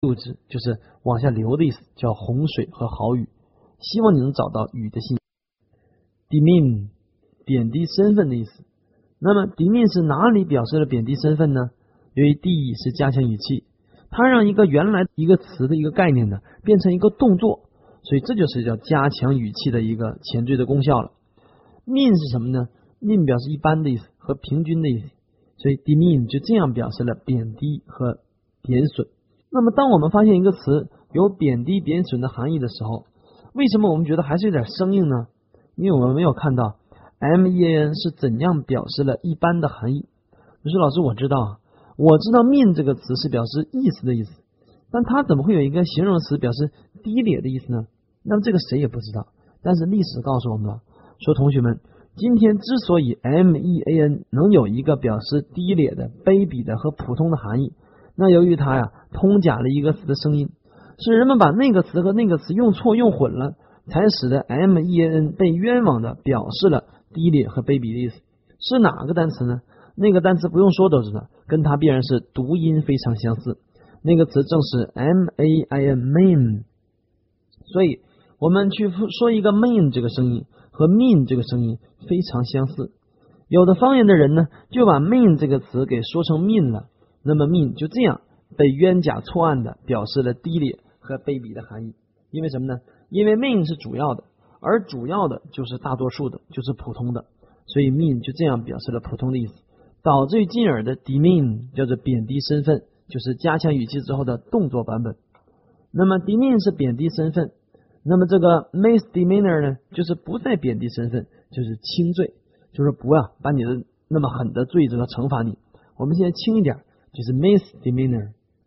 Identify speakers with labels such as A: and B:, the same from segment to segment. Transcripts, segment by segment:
A: 物质就是往下流的意思，叫洪水和豪雨。希望你能找到雨的信。demean 贬低身份的意思。那么 demean 是哪里表示了贬低身份呢？由于 de 是加强语气，它让一个原来一个词的一个概念呢变成一个动作，所以这就是叫加强语气的一个前缀的功效了。mean 是什么呢？ mean 表示一般的意思和平均的意思，所以 demean 就这样表示了贬低和贬损。那么当我们发现一个词有贬低贬损的含义的时候，为什么我们觉得还是有点生硬呢？因为我们没有看到 mean 是怎样表示了一般的含义。你说老师，我知道 mean 这个词是表示意思的意思，但它怎么会有一个形容词表示低劣的意思呢？那么这个谁也不知道，但是历史告诉我们了，说同学们，今天之所以 mean 能有一个表示低劣的、卑鄙的和普通的含义，那由于它通假了一个词的声音，是人们把那个词和那个词用错用混了，才使得 mean 被冤枉的表示了低劣和卑鄙的意思。是哪个单词呢？那个单词不用说都知道，跟它必然是读音非常相似，那个词正是 main。 所以我们去说一个 main 这个声音和 mean 这个声音非常相似。有的方言的人呢就把 main 这个词给说成 mean 了，那么 mean 就这样被冤假错案的表示了低劣和卑鄙的含义。因为什么呢？因为 mean 是主要的，而主要的就是大多数的，就是普通的，所以 mean 就这样表示了普通的意思，导致于进而的 demean 叫做贬低身份，就是加强语气之后的动作版本。那么 demean 是贬低身份，那么这个 misdemeanor 呢，就是不再贬低身份，就是轻罪，就是不把你的那么狠的罪责惩罚你，我们现在轻一点，就是 misdemeanor。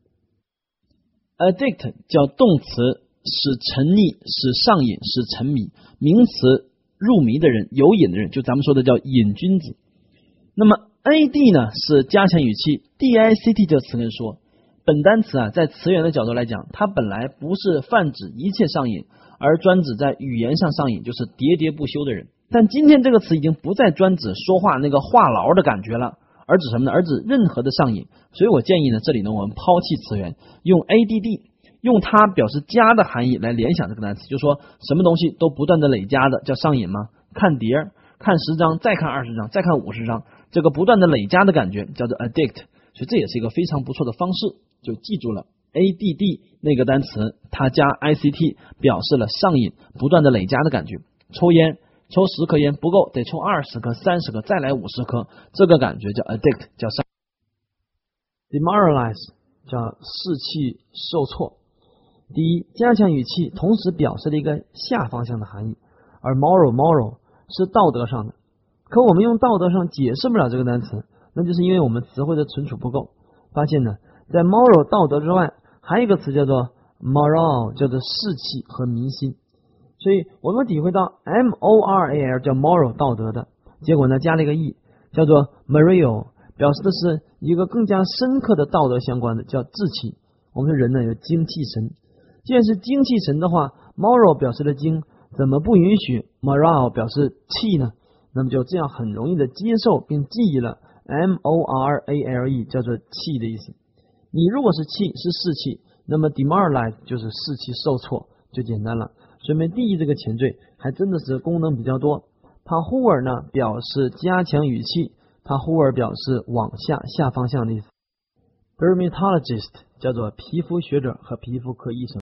B: addict 叫动词，使沉溺，使上瘾，使沉迷。名词入迷的人，有瘾的人，就咱们说的叫瘾君子。那么 ad 呢是加强语气， dict 这词根说，本单词在词源的角度来讲，它本来不是泛指一切上瘾，而专指在语言上上瘾，就是喋喋不休的人。但今天这个词已经不再专指说话那个话痨的感觉了，而指什么呢？而指任何的上瘾。所以我建议呢，这里呢我们抛弃词源，用 add， 用它表示加的含义来联想这个单词，就说什么东西都不断的累加的叫上瘾吗？看碟，看10张，再看20张，再看50张，这个不断的累加的感觉叫做 addict。 所以这也是一个非常不错的方式，就记住了 add 那个单词，它加 ict 表示了上瘾，不断的累加的感觉。抽烟，抽10颗烟不够，得抽20颗、30颗，再来50颗，这个感觉叫 addict， 叫上。
A: demoralize 叫士气受挫。第一，加强语气同时表示了一个下方向的含义，而 moral 是道德上的，可我们用道德上解释不了这个单词，那就是因为我们词汇的存储不够。发现呢，在 moral 道德之外，还有一个词叫做 moral， 叫做士气和民心。所以我们体会到 moral 叫 moral 道德的，结果呢加了一个 e 叫做 moral， 表示的是一个更加深刻的道德相关的，叫志气。我们说人呢有精气神，既然是精气神的话， moral 表示了精，怎么不允许 moral 表示气呢？那么就这样很容易的接受并记忆了 morale 叫做气的意思。你如果是气是士气，那么 demoralize 就是士气受挫，就简单了。所以第一这个前缀还真的是功能比较多。它 who 呢表示加强语气，它 who 表示往下方向的意思。dermatologist 叫做皮肤学者和皮肤科医生。